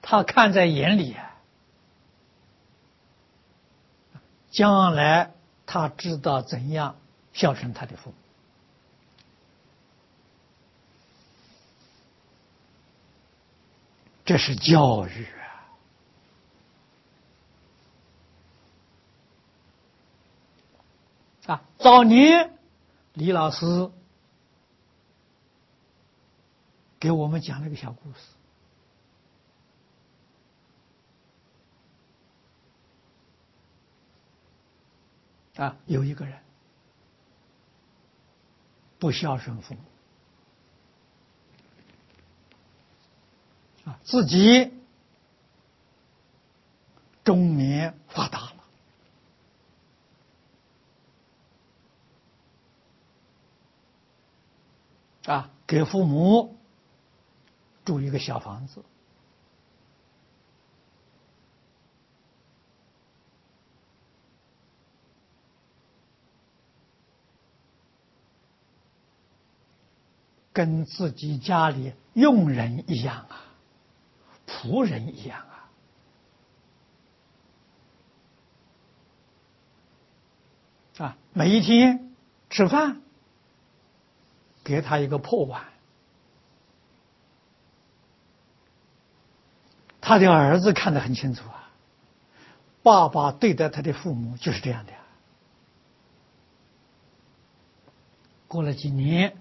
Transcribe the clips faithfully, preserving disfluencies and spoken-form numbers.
他看在眼里啊，将来他知道怎样孝顺他的父母。这是教育啊！啊，早年李老师给我们讲了一个小故事啊，有一个人不孝顺父母啊，自己中年发达了啊，给父母住一个小房子，跟自己家里佣人一样啊，仆人一样啊，啊，每一天吃饭给他一个破碗。他的儿子看得很清楚啊，爸爸对待他的父母就是这样的。过了几年，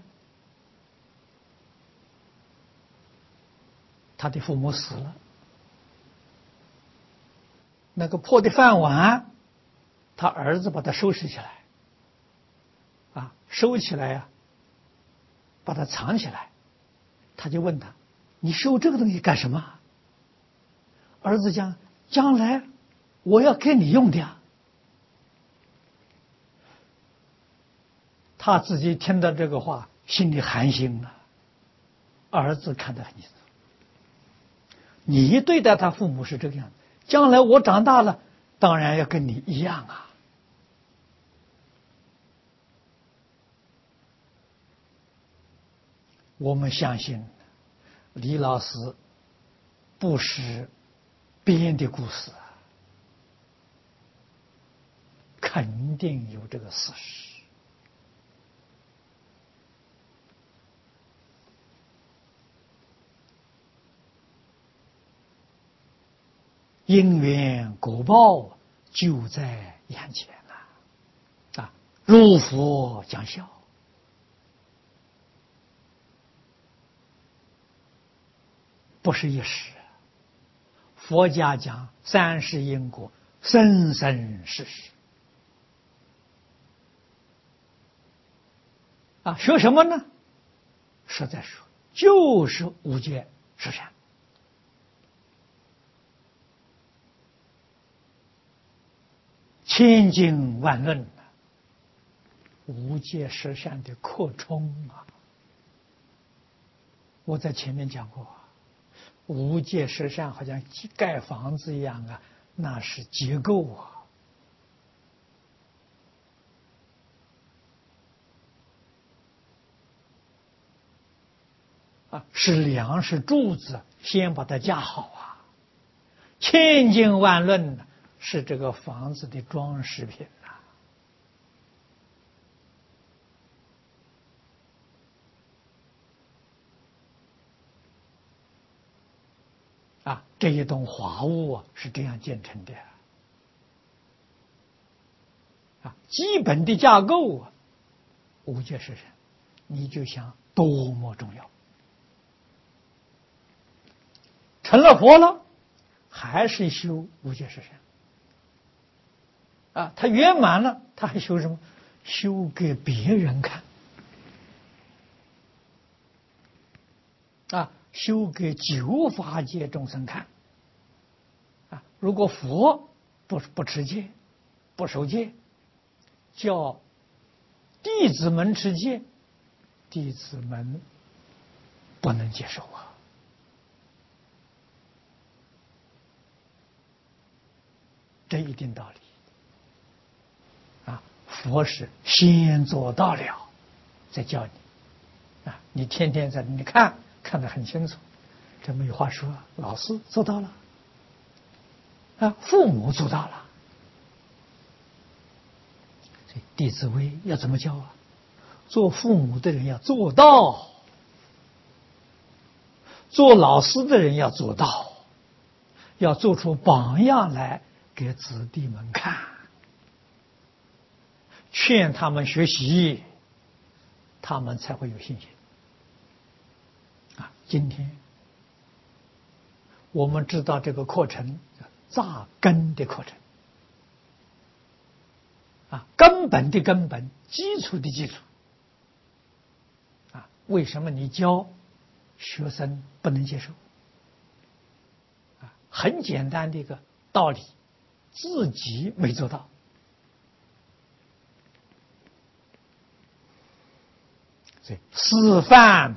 他的父母死了，那个破的饭碗，他儿子把它收拾起来，啊，收起来呀、啊，把它藏起来。他就问他：“你收这个东西干什么？”儿子讲：“将来我要给你用的呀。”他自己听到这个话，心里寒心了。儿子看得很清楚，你对待他父母是这个样子，将来我长大了，当然要跟你一样啊。我们相信李老师不是编的故事啊，肯定有这个事实。因缘果报就在眼前呐！啊，如佛讲孝，不是一时。佛家讲三世因果，生生世世。啊，说什么呢？实在说，就是无戒十善。千经万论，无戒十善的扩充啊！我在前面讲过，无戒十善好像盖房子一样啊，那是结构啊，啊，是梁是柱子，先把它架好啊。千经万论呢，是这个房子的装饰品呐。啊，这一栋华屋啊是这样建成的。啊，基本的架构啊，无戒十善，你就想多么重要。成了佛了，还是修无戒十善。啊，他圆满了，他还修什么？修给别人看。啊，修给九法界众生看。啊，如果佛不不持戒，不守戒，叫弟子们持戒，弟子们不能接受啊。这一定道理。啊，佛是先做到了，再教你。啊，你天天在你看看得很清楚， 这没有话说，老师做到了，啊，父母做到了，所以《弟子规》要怎么教啊？做父母的人要做到，做老师的人要做到，要做出榜样来给子弟们看，劝他们学习，他们才会有信心。啊，今天我们知道这个课程扎根的课程，啊，根本的根本，基础的基础。啊，为什么你教学生不能接受？啊，很简单的一个道理，自己没做到。所以示范，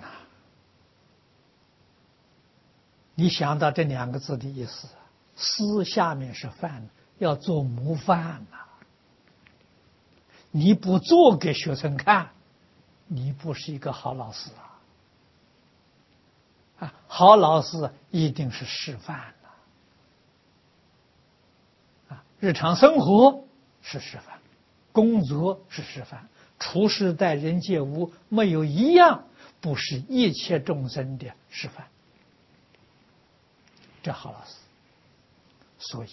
你想到这两个字的意思，师下面是范，要做模范呐、啊。你不做给学生看，你不是一个好老师啊！啊，好老师一定是示范的、啊。啊，日常生活是示范，工作是示范，处事待人接物，没有一样不是一切众生的示范。这好老师，所以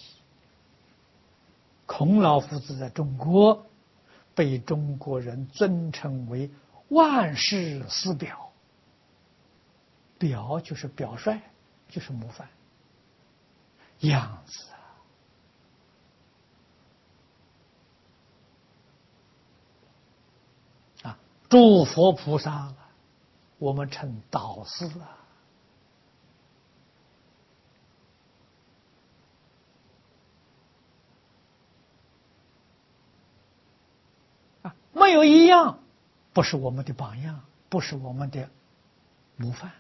孔老夫子在中国被中国人尊称为万世师表，表就是表率，就是模范样子啊！啊，诸佛菩萨我们称导师啊。啊，没有一样不是我们的榜样，不是我们的模范。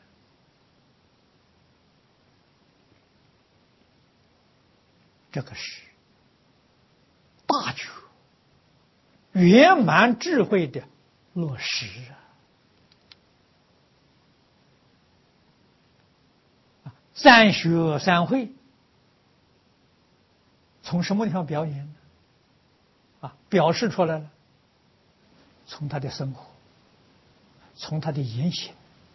这个是大觉圆满智慧的落实啊！三学三会从什么地方表演呢？啊，表示出来了，从他的生活，从他的言行，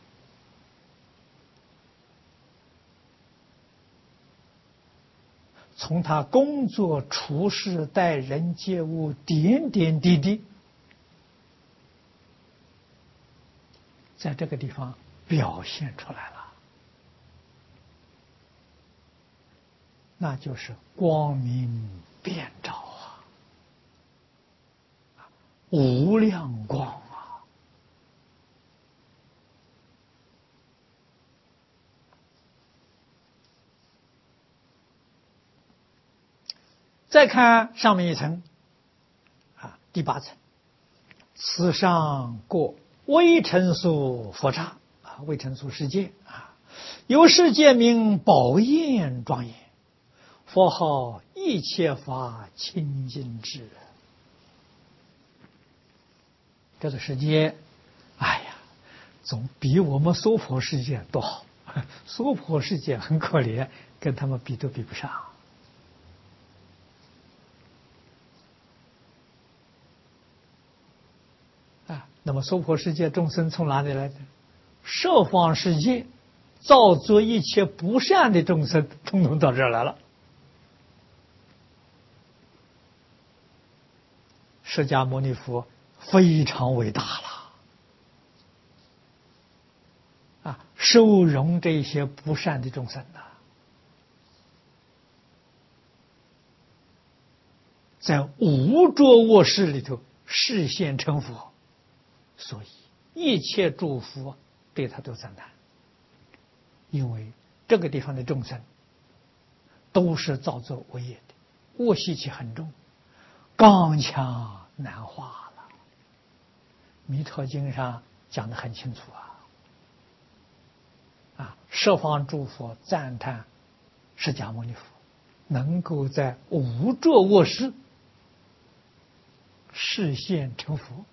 从他工作处事待人接物点点滴滴，在这个地方表现出来了，那就是光明遍照啊，无量光啊！再看上面一层啊，第八层，此上过微尘数佛刹啊，微尘数世界啊，有世界名宝焰庄严，佛号一切法清净智。这个世界，哎呀，总比我们娑婆世界多好。娑婆世界很可怜，跟他们比都比不上。啊，那么娑婆世界众生从哪里来的？十方世界造作一切不善的众生，统统到这儿来了。释迦牟尼佛非常伟大了，啊，收容这些不善的众生呐，在无着卧室里头示现成佛，所以一切诸佛对他都赞叹，因为这个地方的众生都是造作恶业的，恶习气很重，刚强难化了。弥陀经上讲得很清楚啊，啊，十方诸佛赞叹释迦牟尼佛能够在无着卧室示现成佛。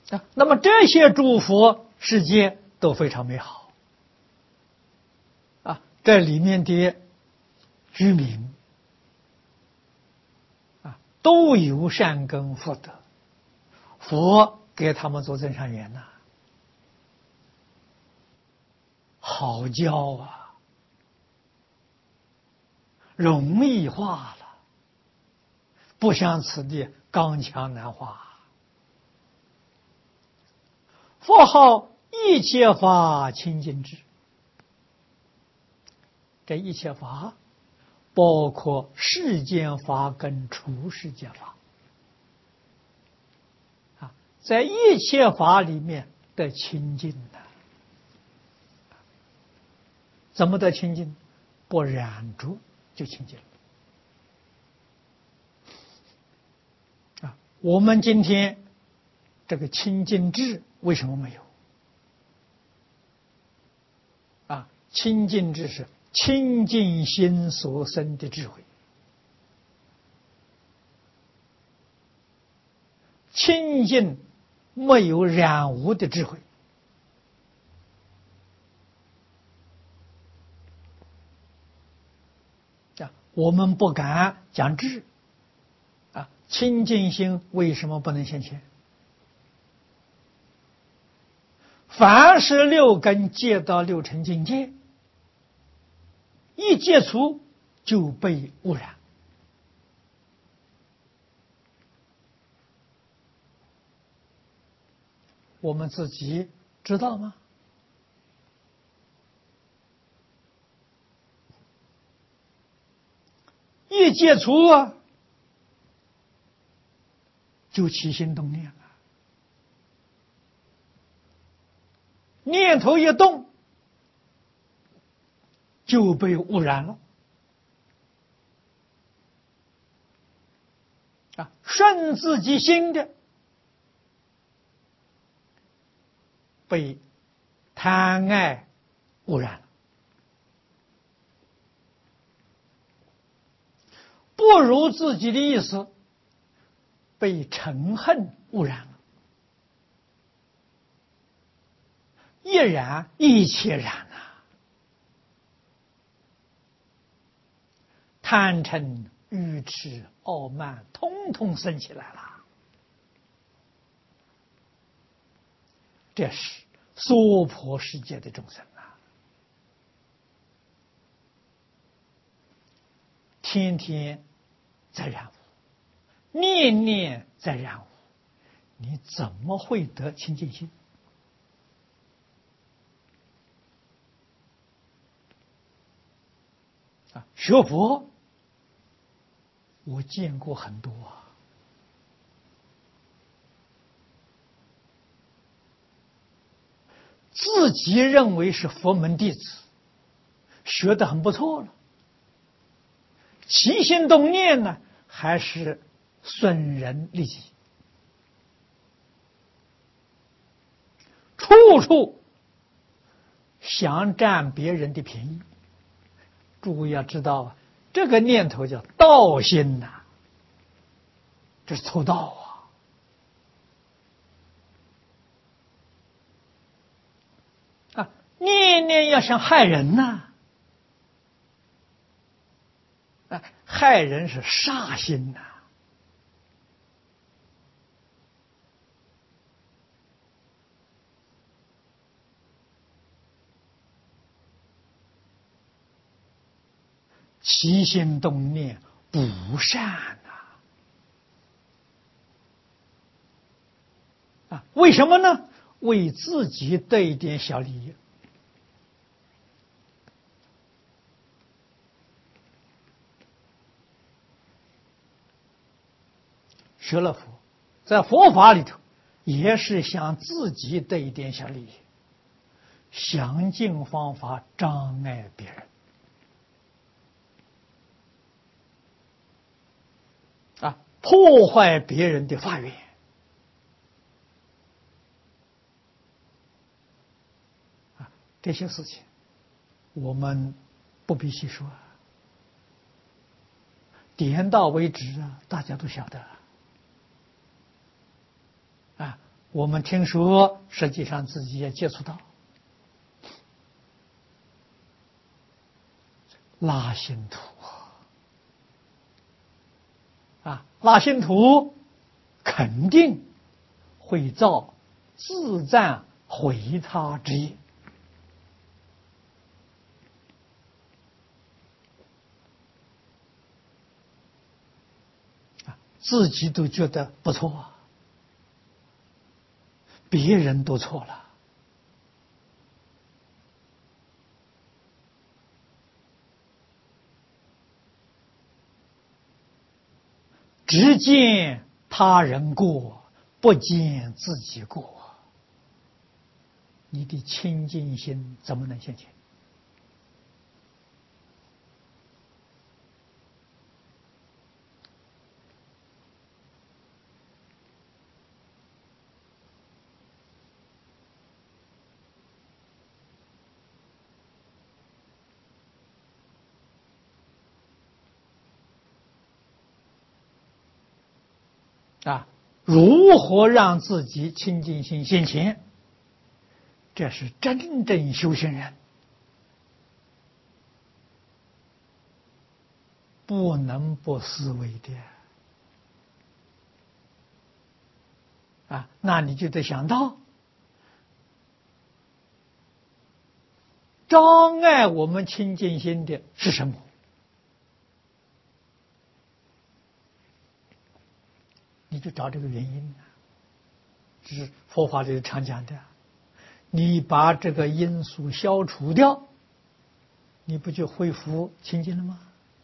啊，那么这些诸佛世界都非常美好啊，这里面的居民啊都有善根福德，佛给他们做增上缘呐，好教啊，容易化了，不像此地刚强难化。佛号一切法清净智，这一切法包括世间法跟出世间法啊，在一切法里面的清净的，怎么的清净？不染着就清净了啊。我们今天这个清净智为什么没有啊？清净智是清净心所生的智慧，清净没有染污的智慧啊。我们不敢讲智啊，清净心为什么不能现前？凡是六根界到六尘境界，一接触就被污染。我们自己知道吗？一接触啊，就起心动念了，念头一动就被污染了啊！顺自己心的被贪爱污染了，不如自己的意思被嗔恨污染了。一染一切染啊，贪嗔愚痴傲慢通通生起来了。这是娑婆世界的众生啊，天天在染污，念念在染污，你怎么会得清净心？啊，学佛我见过很多啊，自己认为是佛门弟子，学得很不错了，起心动念呢还是损人利己，处处想占别人的便宜。诸位要知道啊，这个念头叫盗心呐、啊，这是偷盗啊！啊，念念要想害人呐、啊，啊，害人是杀心呐、啊。起心动念不善呐、啊！啊，为什么呢？为自己得一点小利益。学了佛，在佛法里头，也是想自己得一点小利益，想尽方法障碍别人。啊，破坏别人的法缘，啊，这些事情我们不必细说，点到为止啊，大家都晓得啊。 我们听说，实际上自己也接触到拉心图啊，拉心图肯定会造自赞毁他之业啊，自己都觉得不错，别人都错了。只见他人过，不见自己过，你的清净心怎么能现前？啊，如何让自己清净心现前？这是真正修行人不能不思维的啊！那你就得想到，障碍我们清净心的是什么？你就找这个原因啊！这是佛法里常讲的，你把这个因素消除掉，你不就恢复清净了吗？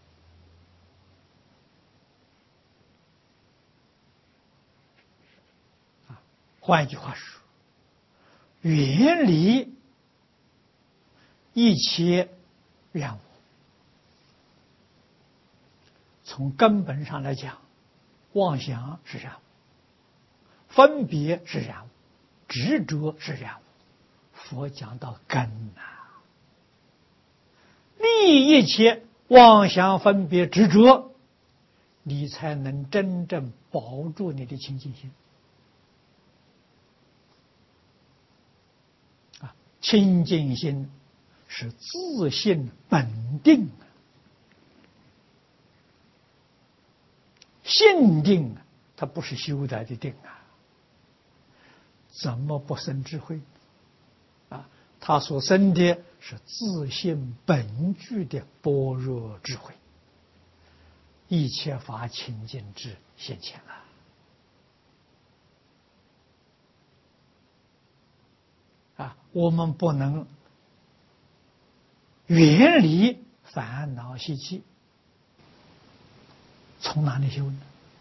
啊，换一句话说，远离一切染污。从根本上来讲，妄想是染污，分别是染污，执着是染污。佛讲到根呐、啊，离一切妄想、分别、执着，你才能真正保住你的清净心。啊，清净心是自性本定，性定它不是修来的定啊，怎么不生智慧？啊，他所生的是自性本具的般若智慧，一切法清净智现前了。啊，我们不能远离烦恼习气，从哪里修呢？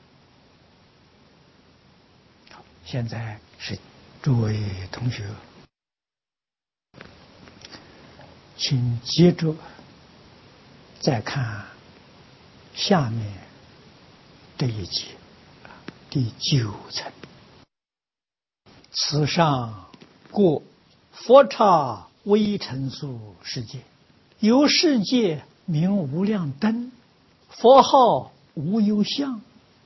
现在是诸位同学，请接着再看下面这一节，第九层。此上过佛刹微尘数世界，有世界名无量灯，佛号无有相。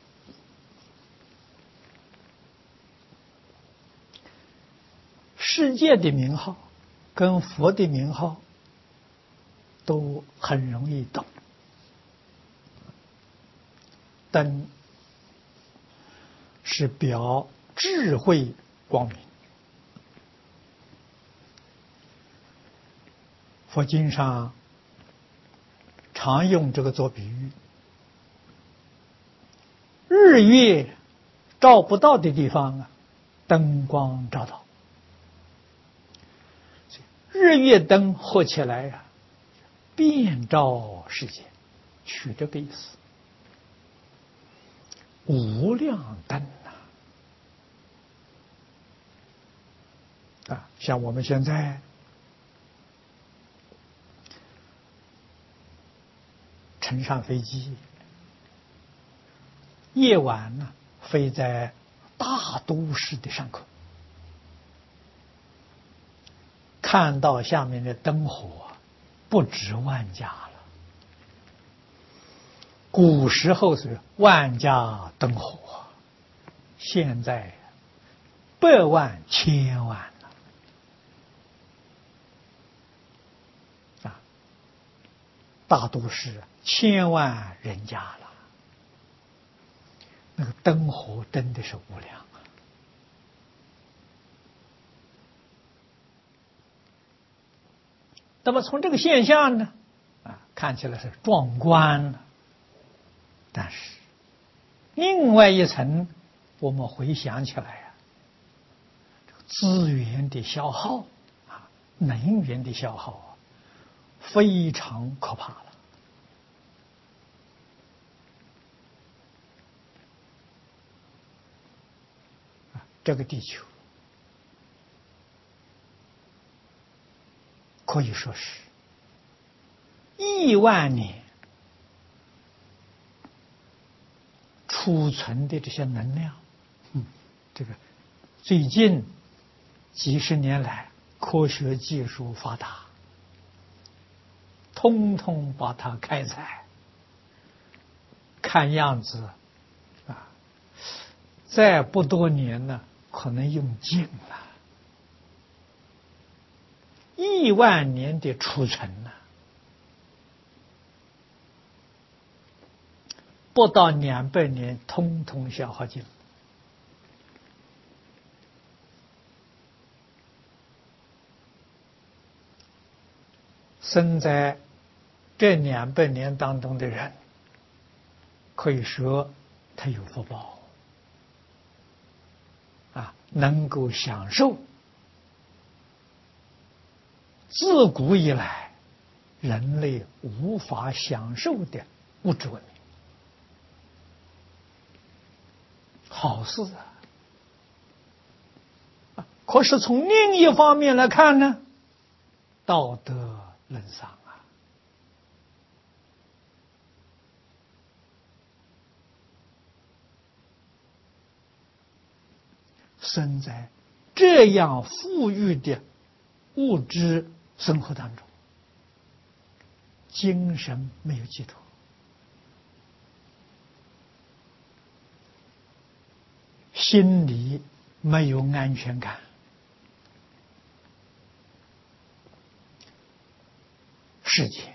世界的名号跟佛的名号都很容易懂。灯是表智慧光明。佛经上常用这个做比喻，日月照不到的地方啊，灯光照到。日月灯合起来呀、啊，遍照世界，取这个意思。无量灯啊，啊，像我们现在乘上飞机，夜晚呢飞在大都市的上空，看到下面的灯火不止万家了。古时候是万家灯火，现在百万、千万了啊！大都是千万人家了，那个灯火真的是无量啊！那么从这个现象呢，啊，看起来是壮观了，但是另外一层，我们回想起来啊，资源的消耗啊，能源的消耗啊，非常可怕了。啊，这个地球可以说是亿万年储存的这些能量，嗯，这个最近几十年来科学技术发达，通通把它开采，看样子啊，再不多年呢，可能用尽了。亿万年的储存呢，不到两百年，通通消耗尽了。生在这两百年当中的人，可以说他有福报啊，能够享受自古以来人类无法享受的物质文明，好事啊！可是从另一方面来看呢，道德沦丧啊！生在这样富裕的物质生活当中，精神没有寄托，心里没有安全感，世界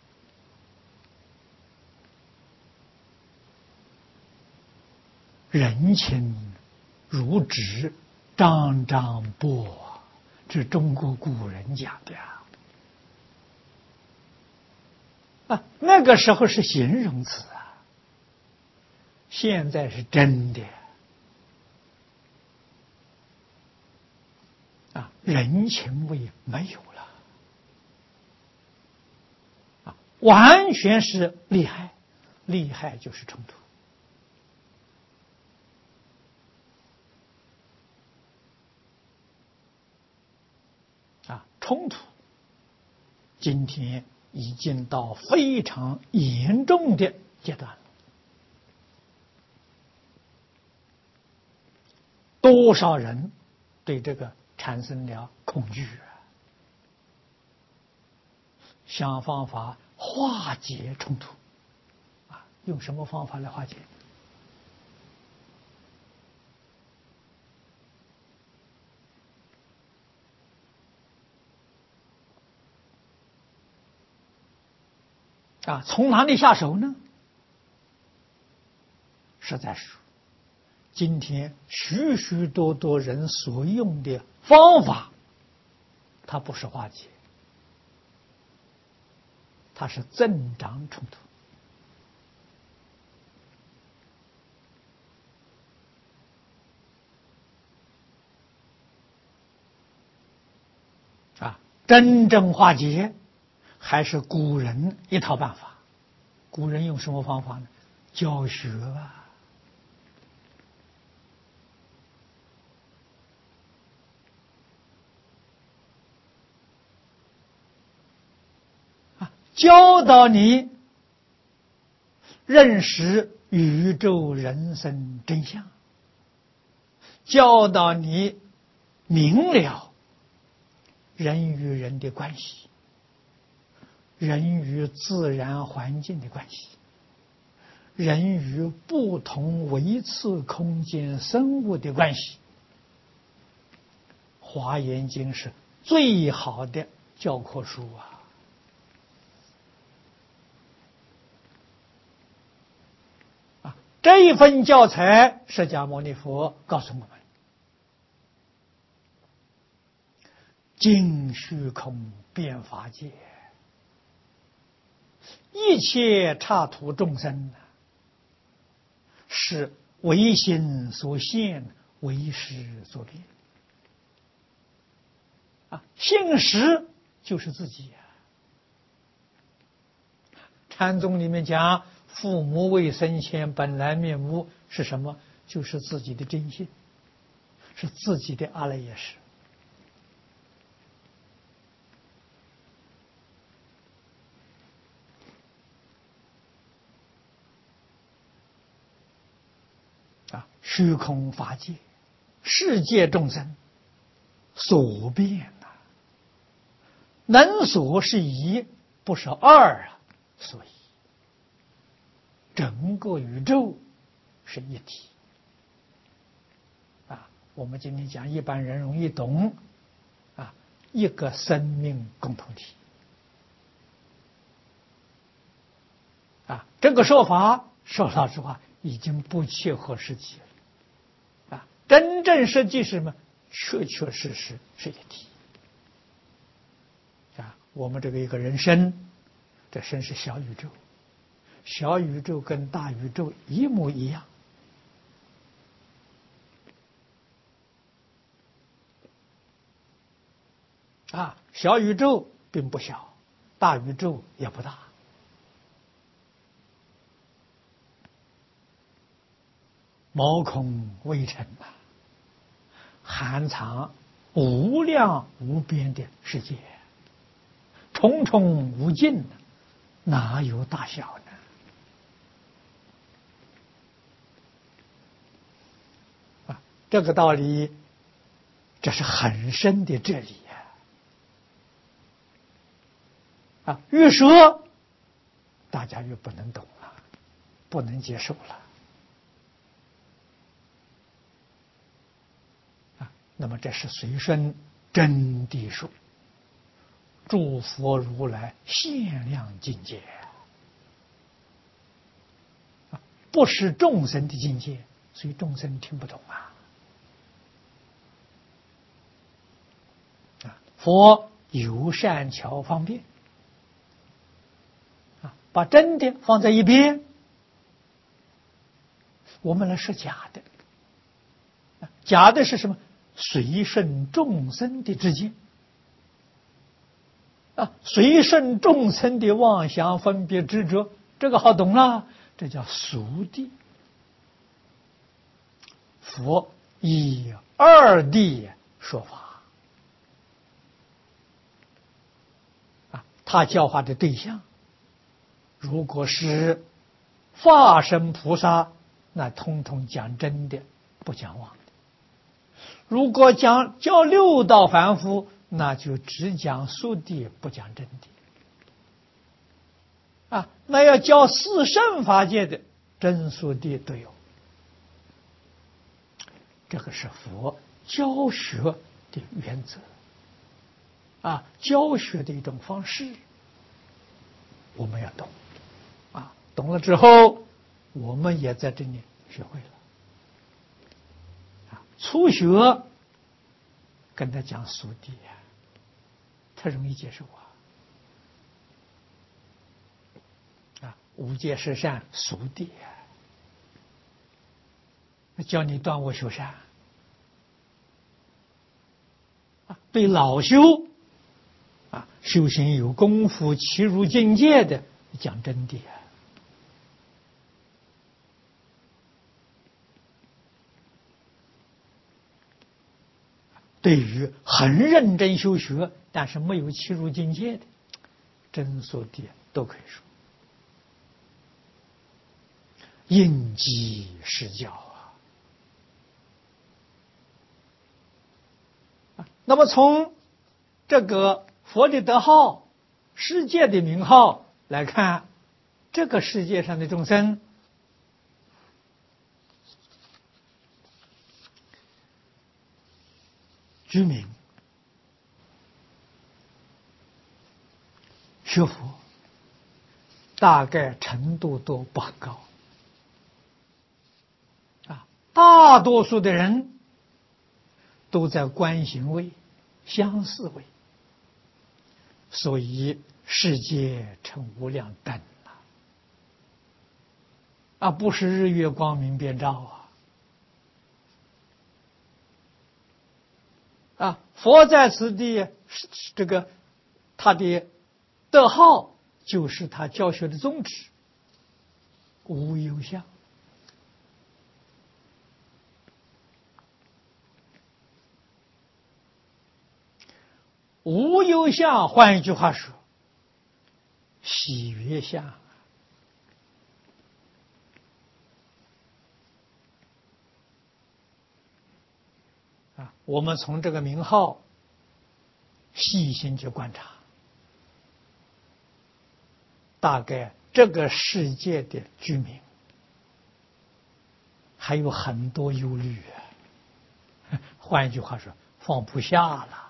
人情如纸张张薄，这是中国古人讲的呀。啊，那个时候是形容词啊，现在是真的啊，人情味没有了啊，完全是利害，利害就是冲突。啊，冲突今天已经到非常严重的阶段了。多少人对这个产生了恐惧啊？想方法化解冲突啊，用什么方法来化解？啊，从哪里下手呢？实在是，今天许许多多人所用的方法，它不是化解，它是增长冲突。啊，真正化解还是古人一套办法。古人用什么方法呢？教学啊，啊，教导你认识宇宙人生真相，教导你明了人与人的关系，人与自然环境的关系，人与不同维次空间生物的关系， 华严经》是最好的教科书啊！啊，这一份教材，释迦牟尼佛告诉我们：尽虚空遍法界，一切刹土众生，是唯心所现，唯识所变。啊，信实就是自己呀、啊。禅宗里面讲，父母未生前本来面目是什么？就是自己的真心，是自己的阿赖耶识。啊，虚空法界，世界众生所变。能所是一，不是二啊，所以整个宇宙是一体啊。我们今天讲一般人容易懂啊，一个生命共同体啊。这个说法说老实话已经不切合实际了啊。真正实际是什么？确确实实是一体。我们这个一个人生，这身是小宇宙，小宇宙跟大宇宙一模一样啊。小宇宙并不小，大宇宙也不大，毛孔微尘啊，含藏无量无边的世界。重重无尽，哪有大小呢？啊，这个道理，这是很深的哲理呀！啊，越说大家越不能懂了，不能接受了。啊，那么这是随顺真谛说。诸佛如来限量境界啊，不是众生的境界，所以众生听不懂啊。啊，佛有善巧方便啊，把真的放在一边，我们来说假的。啊，假的是什么？随顺众生的知见。啊，随顺众生的妄想分别执着，这个好懂了，这叫俗谛。佛以二谛说法啊，他教化的对象，如果是化身菩萨，那通通讲真的，不讲妄的；如果讲教六道凡夫，那就只讲俗谛，不讲真谛啊。那要教四圣法界的真俗谛都有，这个是佛教学的原则啊，教学的一种方式，我们要懂啊。懂了之后，我们也在这里学会了啊。初学跟他讲俗谛呀，他容易接受啊！啊，五戒十善俗谛啊，教你断恶修善啊。对老修啊，修行有功夫、契入境界的讲真谛啊。对于很认真修学，但是没有契入境界的真俗谛都可以说，应机施教啊。那么从这个佛的德号、世界的名号来看，这个世界上的众生，居民学佛，大概程度都不很高啊。大多数的人都在观行位、相似位，所以世界成无量灯了，啊，不是日月光明遍照啊。啊，佛在此地，这个他的德号就是他教学的宗旨，无有相。无有相，换一句话说，喜悦相。啊，我们从这个名号细心去观察，大概这个世界的居民还有很多忧虑啊。换一句话说，放不下了。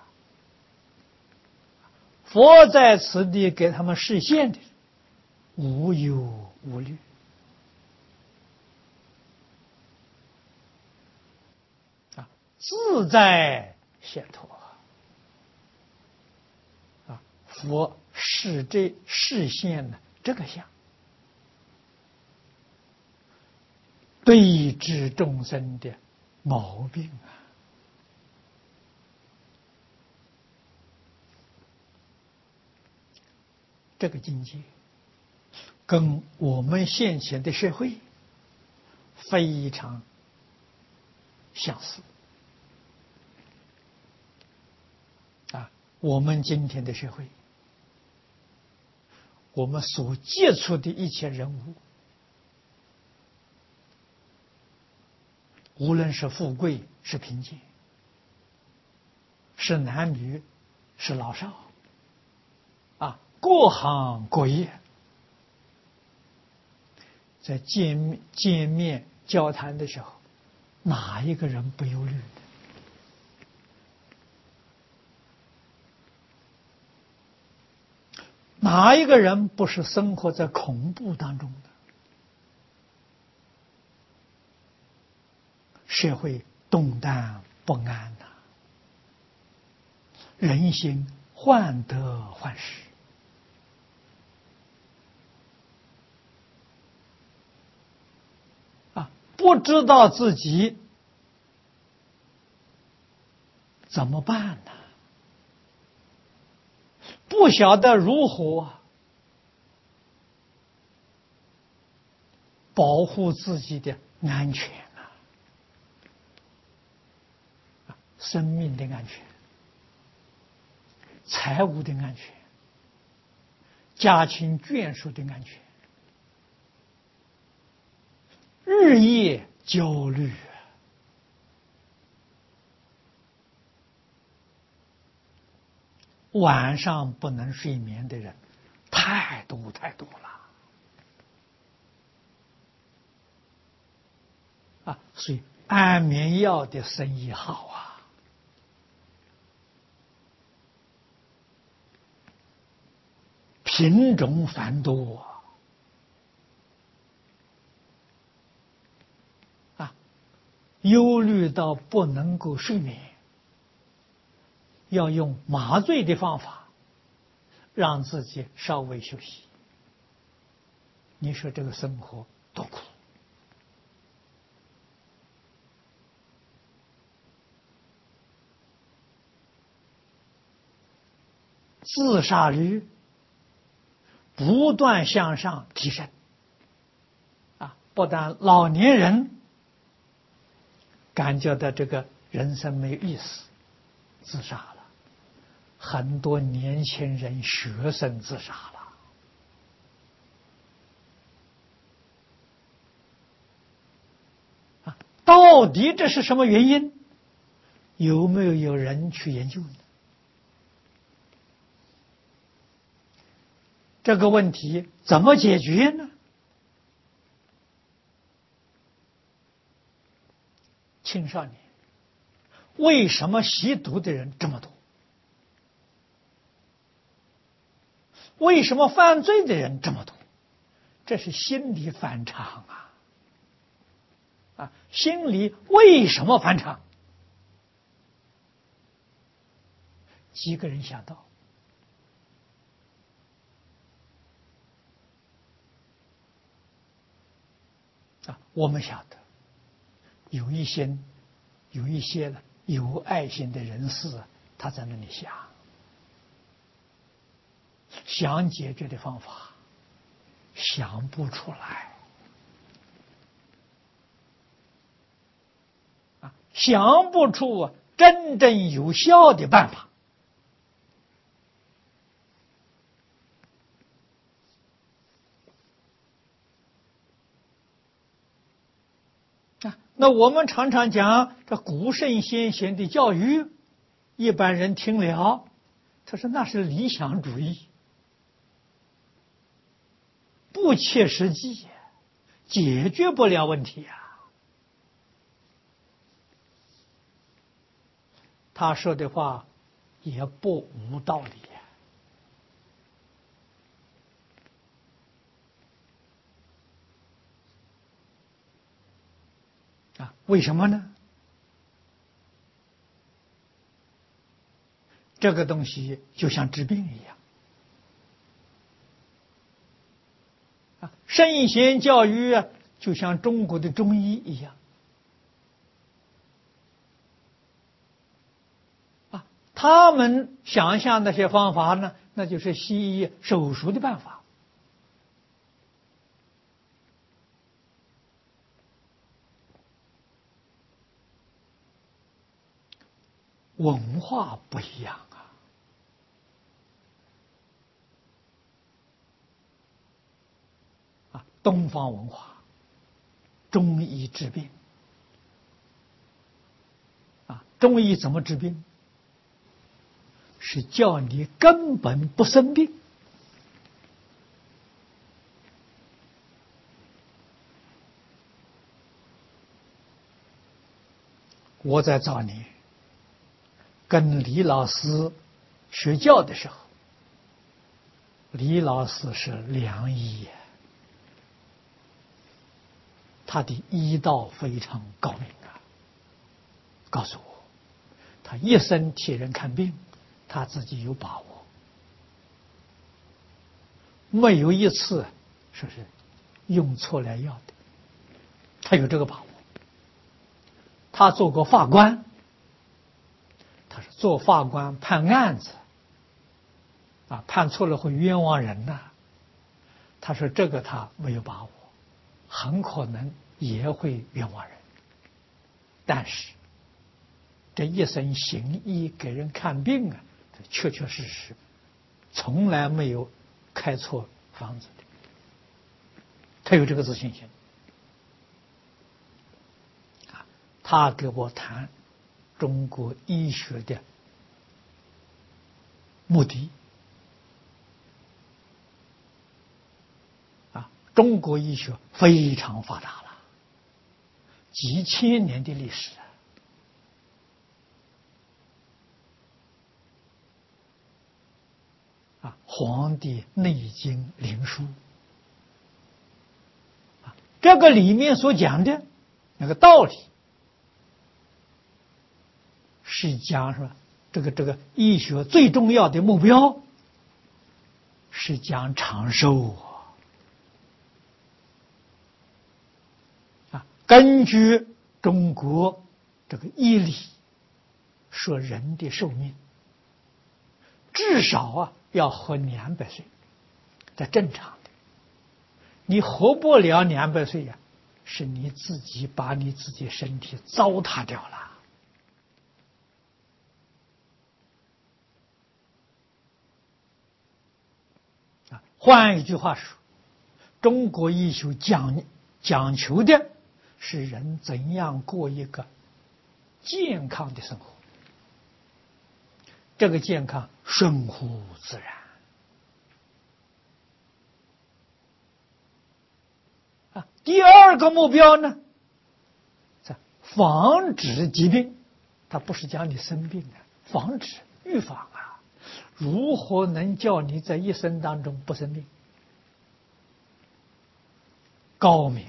佛在此地给他们示现的无忧无虑啊，自在解脱啊。佛示这示现了这个相，对治众生的毛病啊。这个境界跟我们现前的社会非常相似啊。我们今天的社会，我们所接触的一切人物，无论是富贵是贫贱，是男女是老少啊，各行各业，在见面见面交谈的时候，哪一个人不忧虑的？哪一个人不是生活在恐怖当中的？社会动荡不安呐、啊，人心患得患失啊，不知道自己怎么办呢？不晓得如何保护自己的安全啊，生命的安全，财务的安全，家庭眷属的安全，日夜焦虑。晚上不能睡眠的人太多太多了啊！所以安眠药的生意好啊，品种繁多啊，忧虑到不能够睡眠，要用麻醉的方法让自己稍微休息。你说这个生活多苦自杀率不断向上提升啊！不但老年人感觉到这个人生没有意思，自杀了，很多年轻人、学生自杀了啊！到底这是什么原因？有没有有人去研究呢？这个问题怎么解决呢？青少年为什么吸毒的人这么多？ 为什么犯罪的人这么多？这是心理反常啊！啊，心理为什么反常？几个人想到？啊，我们晓得，有一些有一些呢有爱心的人士，他在那里想想解决的方法，想不出来啊，想不出真正有效的办法。那我们常常讲这古圣先贤的教育，一般人听了，他说那是理想主义，不切实际，解决不了问题呀。他说的话也不无道理呀。啊，为什么呢？这个东西就像治病一样啊，圣贤教育啊，就像中国的中医一样啊，他们想象那些方法呢，那就是西医手术的办法。文化不一样啊！啊，东方文化，中医治病啊，中医怎么治病？是叫你根本不生病。我在早年跟李老师学教的时候，李老师是良医，他的医道非常高明啊。告诉我，他一生替人看病，他自己有把握，没有一次说是用错了药的，他有这个把握。他做过法官，他是做法官判案子啊，判错了会冤枉人呐、啊。他说这个他没有把握，很可能也会冤枉人。但是这一生行医给人看病啊，确确实实从来没有开错方子的，他有这个自信心。啊，他给我谈中国医学的目的。啊，中国医学非常发达了，几千年的历史啊。啊，《黄帝内经》灵书，啊，这个里面所讲的那个道理，是讲说这个这个医学最重要的目标是讲长寿啊。根据中国这个医理说，人的寿命至少啊要活两百岁，这正常的。你活不了两百岁呀、啊，是你自己把你自己身体糟蹋掉了。啊，换一句话说，中国医学讲讲求的是人怎样过一个健康的生活，这个健康顺乎自然。啊，第二个目标呢，在防止疾病，它不是讲你生病啊，防止预防啊。 如何能叫你在一生当中不生病？高明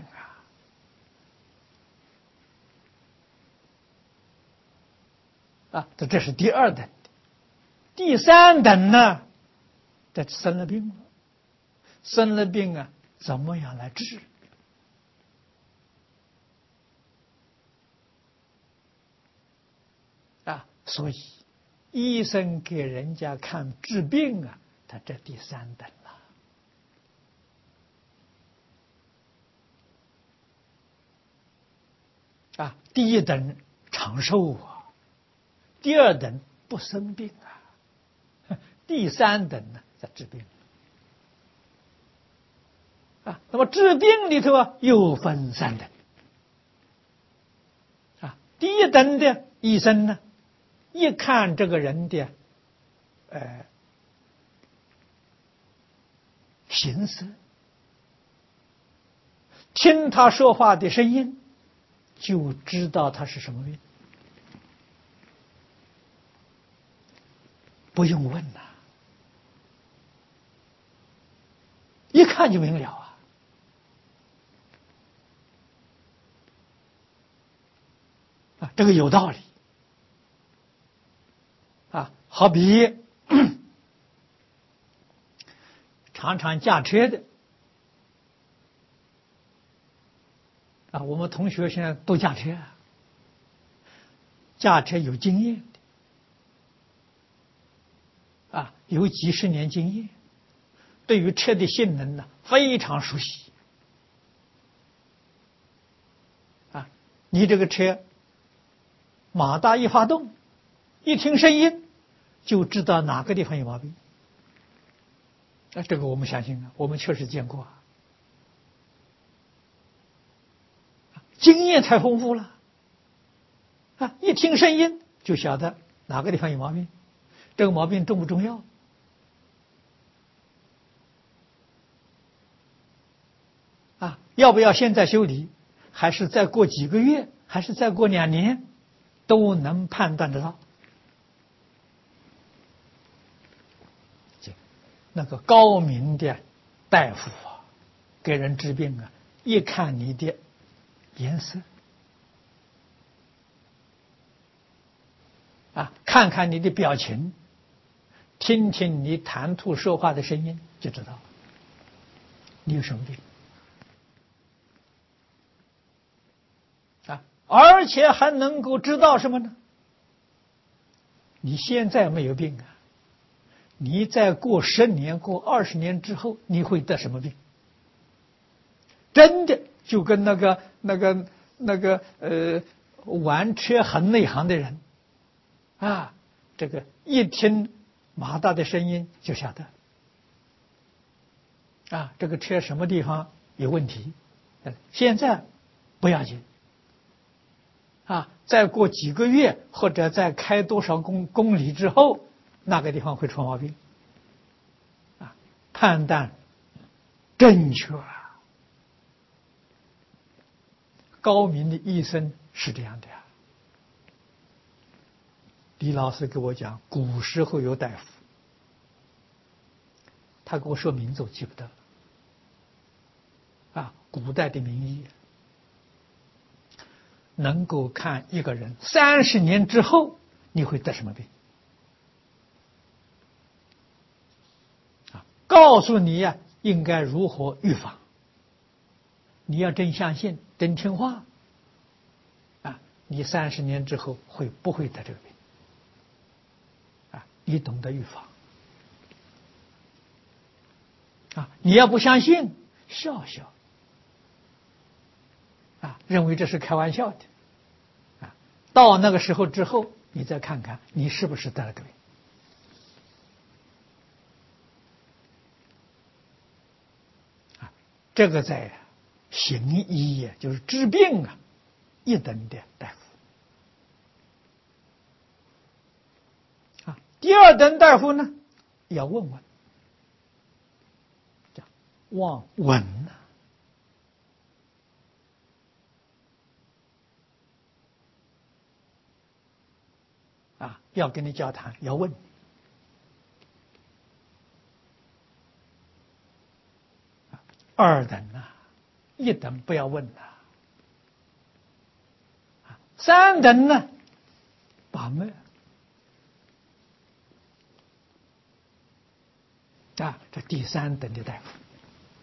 啊！啊，这这是第二等的。第三等呢，这生了病了，生了病啊，怎么样来治？啊，所以医生给人家看治病啊，他这第三等了。啊，第一等长寿啊，第二等不生病啊，第三等呢在治病。啊，那么治病里头啊又分三等。啊，第一等的医生呢，一看这个人的呃形色，听他说话的声音，就知道他是什么病，不用问呐、啊，一看就明了啊。啊，这个有道理啊，好比常常驾车的啊，我们同学现在都驾车啊，驾车有经验的啊，有几十年经验，对于车的性能呢非常熟悉啊。你这个车马达一发动，一听声音就知道哪个地方有毛病。啊，这个我们相信啊，我们确实见过啊，经验太丰富了啊！一听声音就晓得哪个地方有毛病，这个毛病重不重要啊？要不要现在修理，还是再过几个月，还是再过两年，都能判断得到。那个高明的大夫啊，给人治病啊，一看你的颜色啊，看看你的表情，听听你谈吐说话的声音，就知道你有什么病啊，而且还能够知道什么呢？你现在没有病啊，你再过十年、过二十年之后，你会得什么病？真的就跟那个、那个、那个呃玩车很内行的人啊，这个一听马达的声音就晓得啊，这个车什么地方有问题。现在不要紧啊，再过几个月或者再开多少公公里之后，那个地方会出毛病啊，判断正确啊。高明的医生是这样的呀。李老师给我讲，古时候有大夫，他给我说名字我记不得了啊，古代的名医，能够看一个人三十年之后你会得什么病啊，告诉你呀、啊、应该如何预防。你要真相信，真听话啊，你三十年之后会不会得这个病啊？你懂得预防啊，你要不相信，笑笑啊，认为这是开玩笑的啊。到那个时候之后，你再看看你是不是得了个病啊。这个在行医呀，就是治病啊，一等的大夫啊。第二等大夫呢，要问问，叫望闻呐。啊，要跟你交谈，要问二等啊，一等不要问了。三等呢，把脉啊，这第三等的大夫。